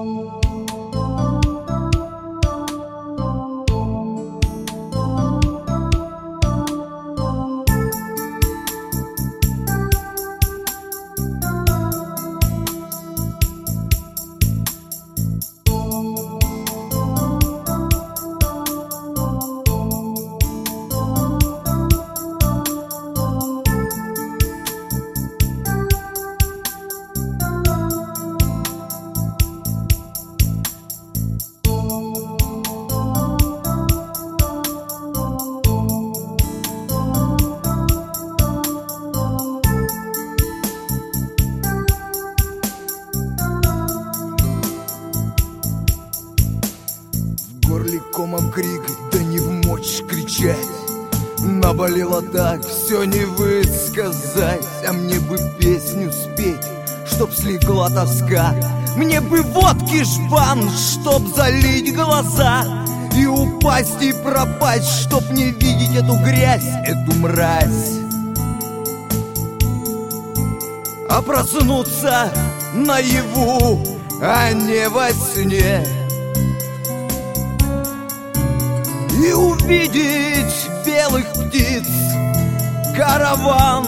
Комом крик, да не в мочь кричать. Наболело так, все не высказать. А мне бы песню спеть, чтоб слегла тоска. Мне бы водки жбан, чтоб залить глаза. И упасть, и пропасть, чтоб не видеть эту грязь, эту мразь. А проснуться наяву, а не во сне. И увидеть белых птиц караван,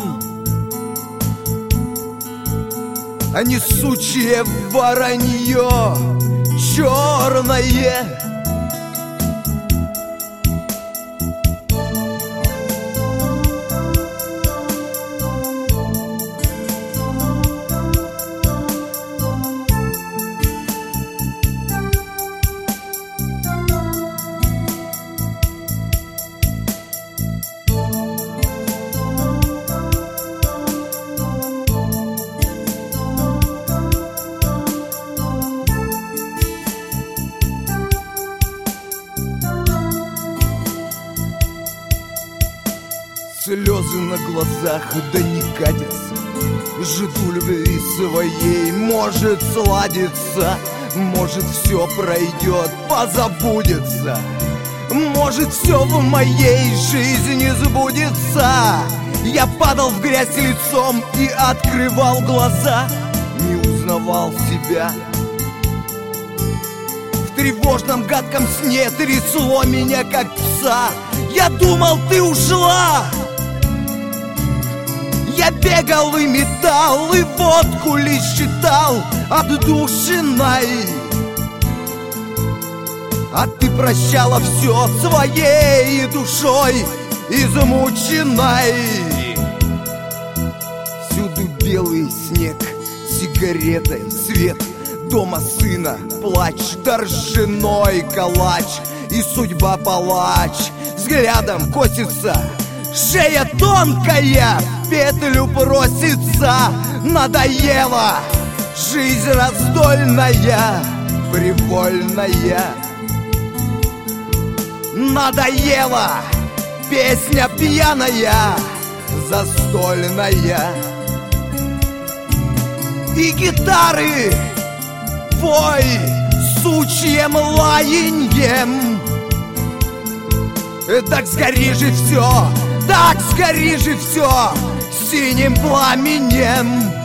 а не сучье воронье черное. Слезы на глазах, да не катятся. Жду любви своей, может сладится. Может все пройдет, позабудется. Может все в моей жизни сбудется. Я падал в грязь лицом и открывал глаза. Не узнавал себя. В тревожном гадком сне трясло меня как пса. Я думал, ты ушла. Я бегал и метал, и водку лишь считал отдушиной. А ты прощала все своей душой измученной. Всюду белый снег, сигареты, свет дома сына, плач, торженой калач. И судьба палач взглядом косится. Шея тонкая, в петлю просится. Надоела жизнь раздольная, привольная. Надоела песня пьяная, застольная. И гитары вой сучьем лаяньем. Так сгори же все, так сгори же все синим пламенем.